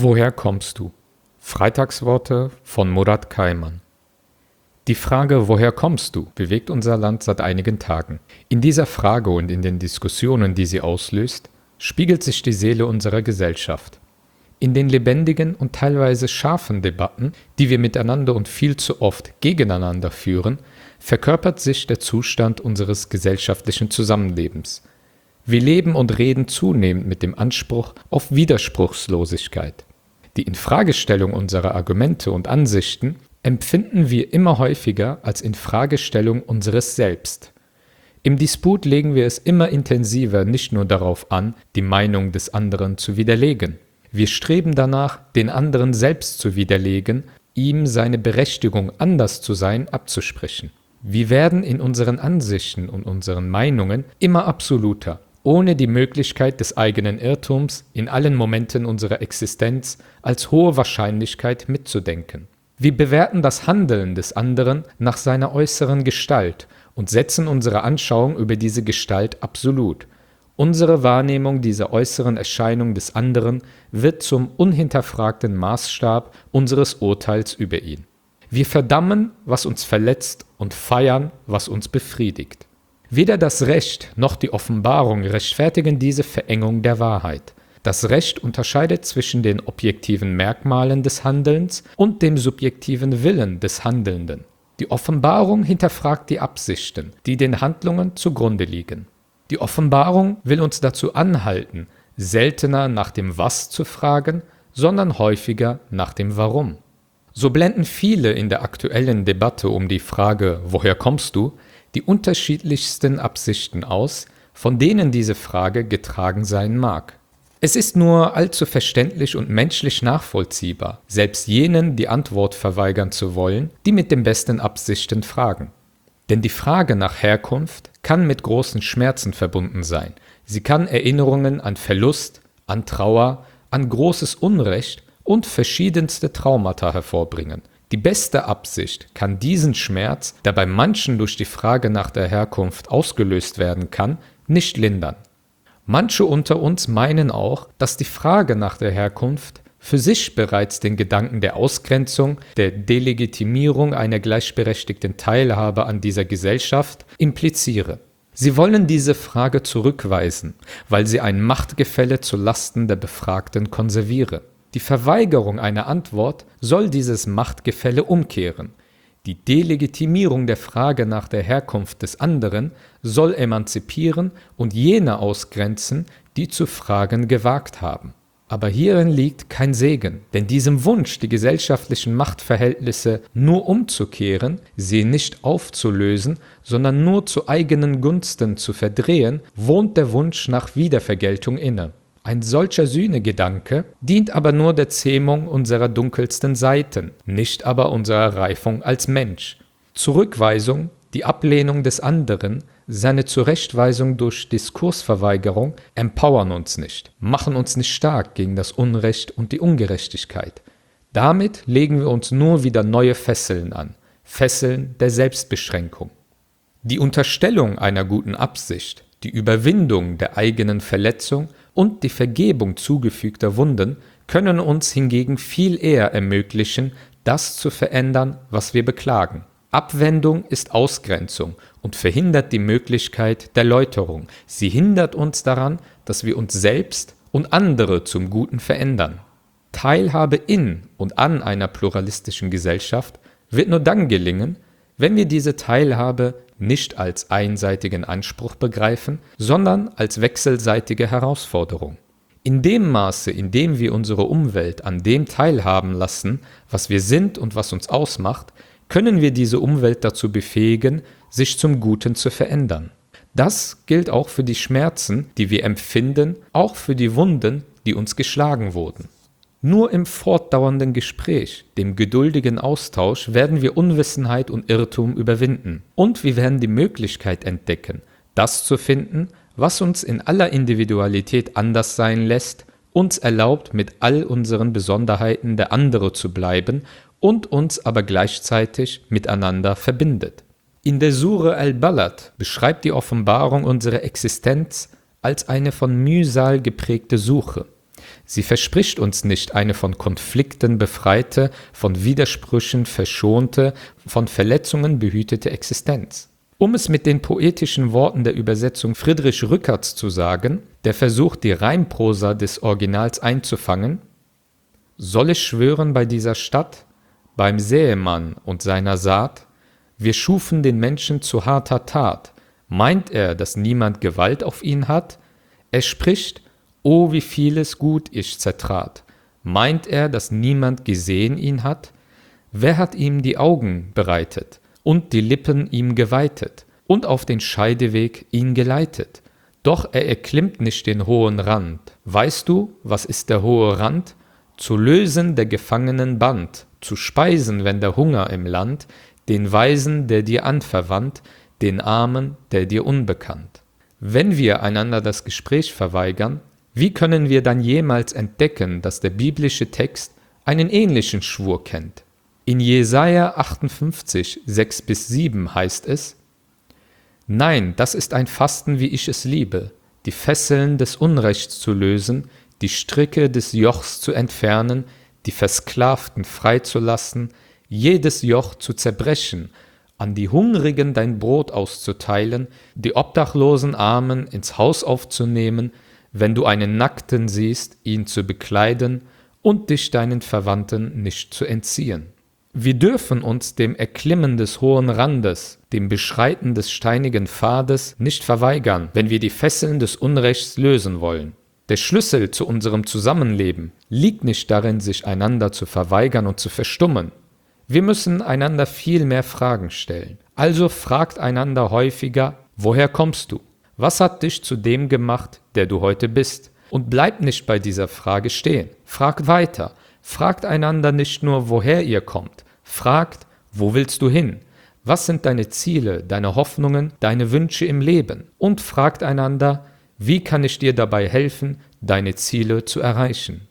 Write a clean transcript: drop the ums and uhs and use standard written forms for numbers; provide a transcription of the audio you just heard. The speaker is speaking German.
Woher kommst du? Freitagsworte von Murat Kayman. Die Frage „Woher kommst du?“ bewegt unser Land seit einigen Tagen. In dieser Frage und in den Diskussionen, die sie auslöst, spiegelt sich die Seele unserer Gesellschaft. In den lebendigen und teilweise scharfen Debatten, die wir miteinander und viel zu oft gegeneinander führen, verkörpert sich der Zustand unseres gesellschaftlichen Zusammenlebens. Wir leben und reden zunehmend mit dem Anspruch auf Widerspruchslosigkeit. Die Infragestellung unserer Argumente und Ansichten empfinden wir immer häufiger als Infragestellung unseres Selbst. Im Disput legen wir es immer intensiver nicht nur darauf an, die Meinung des anderen zu widerlegen. Wir streben danach, den anderen selbst zu widerlegen, ihm seine Berechtigung, anders zu sein, abzusprechen. Wir werden in unseren Ansichten und unseren Meinungen immer absoluter, ohne die Möglichkeit des eigenen Irrtums in allen Momenten unserer Existenz als hohe Wahrscheinlichkeit mitzudenken. Wir bewerten das Handeln des anderen nach seiner äußeren Gestalt und setzen unsere Anschauung über diese Gestalt absolut. Unsere Wahrnehmung dieser äußeren Erscheinung des anderen wird zum unhinterfragten Maßstab unseres Urteils über ihn. Wir verdammen, was uns verletzt, und feiern, was uns befriedigt. Weder das Recht noch die Offenbarung rechtfertigen diese Verengung der Wahrheit. Das Recht unterscheidet zwischen den objektiven Merkmalen des Handelns und dem subjektiven Willen des Handelnden. Die Offenbarung hinterfragt die Absichten, die den Handlungen zugrunde liegen. Die Offenbarung will uns dazu anhalten, seltener nach dem Was zu fragen, sondern häufiger nach dem Warum. So blenden viele in der aktuellen Debatte um die Frage „Woher kommst du?“ die unterschiedlichsten Absichten aus, von denen diese Frage getragen sein mag. Es ist nur allzu verständlich und menschlich nachvollziehbar, selbst jenen die Antwort verweigern zu wollen, die mit den besten Absichten fragen. Denn die Frage nach Herkunft kann mit großen Schmerzen verbunden sein. Sie kann Erinnerungen an Verlust, an Trauer, an großes Unrecht und verschiedenste Traumata hervorbringen. Die beste Absicht kann diesen Schmerz, der bei manchen durch die Frage nach der Herkunft ausgelöst werden kann, nicht lindern. Manche unter uns meinen auch, dass die Frage nach der Herkunft für sich bereits den Gedanken der Ausgrenzung, der Delegitimierung einer gleichberechtigten Teilhabe an dieser Gesellschaft impliziere. Sie wollen diese Frage zurückweisen, weil sie ein Machtgefälle zu Lasten der Befragten konserviere. Die Verweigerung einer Antwort soll dieses Machtgefälle umkehren. Die Delegitimierung der Frage nach der Herkunft des anderen soll emanzipieren und jene ausgrenzen, die zu fragen gewagt haben. Aber hierin liegt kein Segen, denn diesem Wunsch, die gesellschaftlichen Machtverhältnisse nur umzukehren, sie nicht aufzulösen, sondern nur zu eigenen Gunsten zu verdrehen, wohnt der Wunsch nach Wiedervergeltung inne. Ein solcher Sühnegedanke dient aber nur der Zähmung unserer dunkelsten Seiten, nicht aber unserer Reifung als Mensch. Zurückweisung, die Ablehnung des anderen, seine Zurechtweisung durch Diskursverweigerung empowern uns nicht, machen uns nicht stark gegen das Unrecht und die Ungerechtigkeit. Damit legen wir uns nur wieder neue Fesseln an, Fesseln der Selbstbeschränkung. Die Unterstellung einer guten Absicht, die Überwindung der eigenen Verletzung und die Vergebung zugefügter Wunden können uns hingegen viel eher ermöglichen, das zu verändern, was wir beklagen. Abwendung ist Ausgrenzung und verhindert die Möglichkeit der Läuterung. Sie hindert uns daran, dass wir uns selbst und andere zum Guten verändern. Teilhabe in und an einer pluralistischen Gesellschaft wird nur dann gelingen, wenn wir diese Teilhabe nicht als einseitigen Anspruch begreifen, sondern als wechselseitige Herausforderung. In dem Maße, in dem wir unsere Umwelt an dem teilhaben lassen, was wir sind und was uns ausmacht, können wir diese Umwelt dazu befähigen, sich zum Guten zu verändern. Das gilt auch für die Schmerzen, die wir empfinden, auch für die Wunden, die uns geschlagen wurden. Nur im fortdauernden Gespräch, dem geduldigen Austausch, werden wir Unwissenheit und Irrtum überwinden. Und wir werden die Möglichkeit entdecken, das zu finden, was uns in aller Individualität anders sein lässt, uns erlaubt, mit all unseren Besonderheiten der andere zu bleiben und uns aber gleichzeitig miteinander verbindet. In der Sure al-Balad beschreibt die Offenbarung unsere Existenz als eine von Mühsal geprägte Suche. Sie verspricht uns nicht eine von Konflikten befreite, von Widersprüchen verschonte, von Verletzungen behütete Existenz. Um es mit den poetischen Worten der Übersetzung Friedrich Rückerts zu sagen, der versucht, die Reimprosa des Originals einzufangen: Soll ich schwören bei dieser Stadt, beim Säemann und seiner Saat, wir schufen den Menschen zu harter Tat, meint er, dass niemand Gewalt auf ihn hat? Er spricht: O, wie vieles Gut ich zertrat. Meint er, dass niemand gesehen ihn hat? Wer hat ihm die Augen bereitet und die Lippen ihm geweitet und auf den Scheideweg ihn geleitet? Doch er erklimmt nicht den hohen Rand. Weißt du, was ist der hohe Rand? Zu lösen der Gefangenen Band, zu speisen, wenn der Hunger im Land, den Weisen, der dir anverwandt, den Armen, der dir unbekannt. Wenn wir einander das Gespräch verweigern, wie können wir dann jemals entdecken, dass der biblische Text einen ähnlichen Schwur kennt? In Jesaja 58, 6-7 heißt es: Nein, das ist ein Fasten, wie ich es liebe, die Fesseln des Unrechts zu lösen, die Stricke des Jochs zu entfernen, die Versklavten freizulassen, jedes Joch zu zerbrechen, an die Hungrigen dein Brot auszuteilen, die obdachlosen Armen ins Haus aufzunehmen, wenn du einen Nackten siehst, ihn zu bekleiden und dich deinen Verwandten nicht zu entziehen. Wir dürfen uns dem Erklimmen des hohen Randes, dem Beschreiten des steinigen Pfades nicht verweigern, wenn wir die Fesseln des Unrechts lösen wollen. Der Schlüssel zu unserem Zusammenleben liegt nicht darin, sich einander zu verweigern und zu verstummen. Wir müssen einander viel mehr Fragen stellen. Also fragt einander häufiger: Woher kommst du? Was hat dich zu dem gemacht, der du heute bist? Und bleibt nicht bei dieser Frage stehen. Fragt weiter. Fragt einander nicht nur, woher ihr kommt. Fragt: Wo willst du hin? Was sind deine Ziele, deine Hoffnungen, deine Wünsche im Leben? Und fragt einander: Wie kann ich dir dabei helfen, deine Ziele zu erreichen?